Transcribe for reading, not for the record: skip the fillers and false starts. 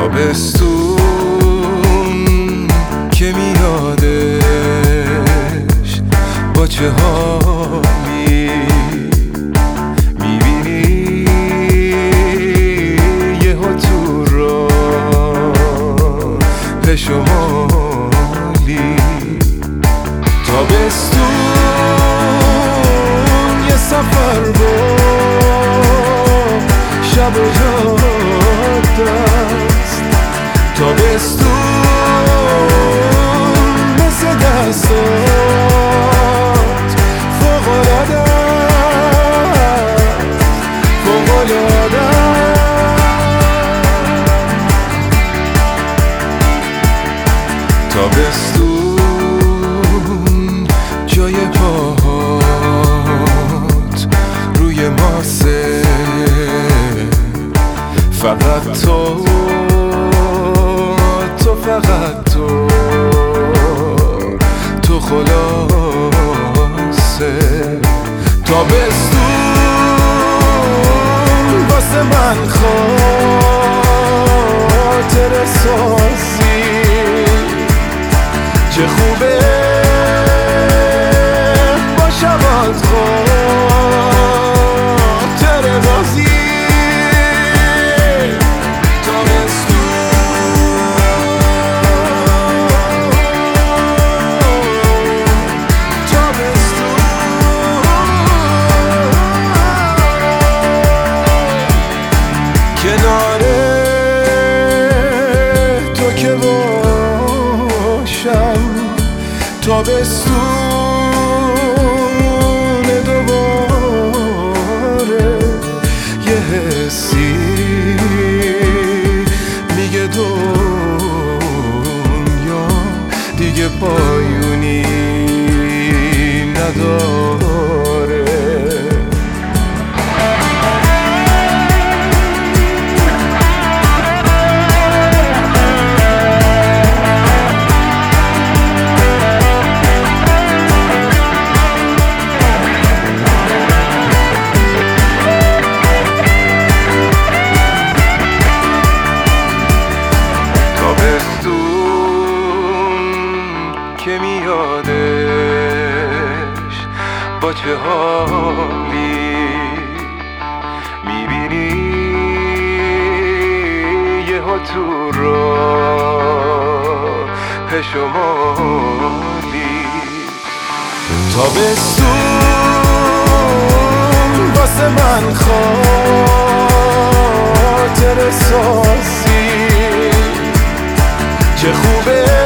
تابستون که میادش با چه حالی میبینی یهو تو راه شمالی. تابستون یه سفر با شب و جاده است. تابستون مثل دستات فوق‌العاده است، فوق‌العاده است. تابستون جای پاهات روی ماسه، فقط تو فقط تو خلاصه. تابستون واسه من خاطر سازی، چه خوبه با شبات خاطر بازی. کنار تو که باشم تابستون دوباره، یه حسی میگه دنیا دیگه پایونی نداره. که میادش با چه حالی میبینی یهو تو راه شمالی. تابستون واسه من خاطر سازی، چه خوبه